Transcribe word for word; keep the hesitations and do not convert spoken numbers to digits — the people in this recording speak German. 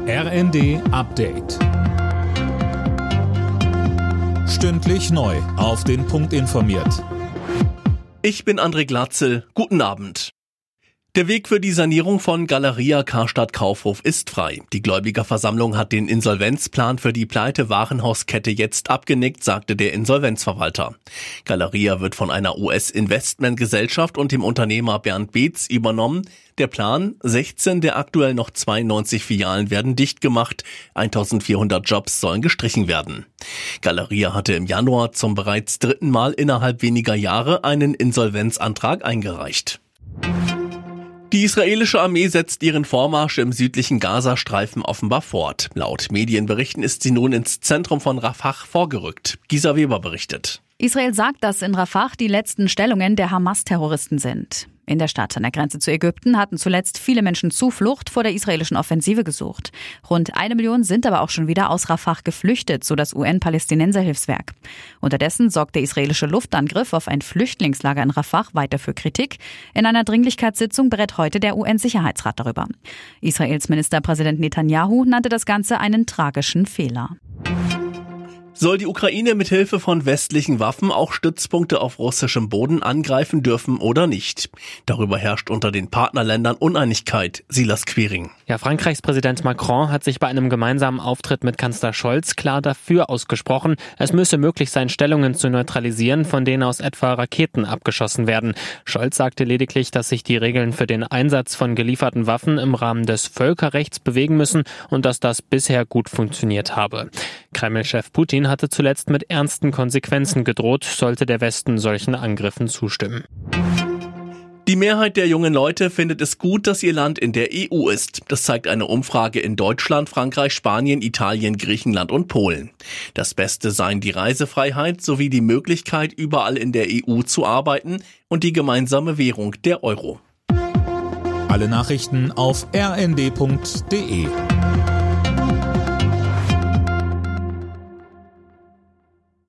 R N D Update. Stündlich neu auf den Punkt informiert. Ich bin André Glatzel. Guten Abend. Der Weg für die Sanierung von Galeria Karstadt Kaufhof ist frei. Die Gläubigerversammlung hat den Insolvenzplan für die Pleite-Warenhauskette jetzt abgenickt, sagte der Insolvenzverwalter. Galeria wird von einer U S-Investmentgesellschaft und dem Unternehmer Bernd Beetz übernommen. Der Plan, sechzehn der aktuell noch zweiundneunzig Filialen werden dicht gemacht, eintausendvierhundert Jobs sollen gestrichen werden. Galeria hatte im Januar zum bereits dritten Mal innerhalb weniger Jahre einen Insolvenzantrag eingereicht. Die israelische Armee setzt ihren Vormarsch im südlichen Gazastreifen offenbar fort. Laut Medienberichten ist sie nun ins Zentrum von Rafah vorgerückt. Gisa Weber berichtet. Israel sagt, dass in Rafah die letzten Stellungen der Hamas-Terroristen sind. In der Stadt an der Grenze zu Ägypten hatten zuletzt viele Menschen Zuflucht vor der israelischen Offensive gesucht. Rund eine Million sind aber auch schon wieder aus Rafah geflüchtet, so das U N-Palästinenser-Hilfswerk. Unterdessen sorgt der israelische Luftangriff auf ein Flüchtlingslager in Rafah weiter für Kritik. In einer Dringlichkeitssitzung berät heute der U N-Sicherheitsrat darüber. Israels Ministerpräsident Netanyahu nannte das Ganze einen tragischen Fehler. Soll die Ukraine mit Hilfe von westlichen Waffen auch Stützpunkte auf russischem Boden angreifen dürfen oder nicht? Darüber herrscht unter den Partnerländern Uneinigkeit. Silas Quiring. Ja, Frankreichs Präsident Macron hat sich bei einem gemeinsamen Auftritt mit Kanzler Scholz klar dafür ausgesprochen, es müsse möglich sein, Stellungen zu neutralisieren, von denen aus etwa Raketen abgeschossen werden. Scholz sagte lediglich, dass sich die Regeln für den Einsatz von gelieferten Waffen im Rahmen des Völkerrechts bewegen müssen und dass das bisher gut funktioniert habe. Kreml-Chef Putin hatte zuletzt mit ernsten Konsequenzen gedroht, sollte der Westen solchen Angriffen zustimmen. Die Mehrheit der jungen Leute findet es gut, dass ihr Land in der E U ist. Das zeigt eine Umfrage in Deutschland, Frankreich, Spanien, Italien, Griechenland und Polen. Das Beste seien die Reisefreiheit sowie die Möglichkeit, überall in der E U zu arbeiten und die gemeinsame Währung, der Euro. Alle Nachrichten auf r n d punkt d e.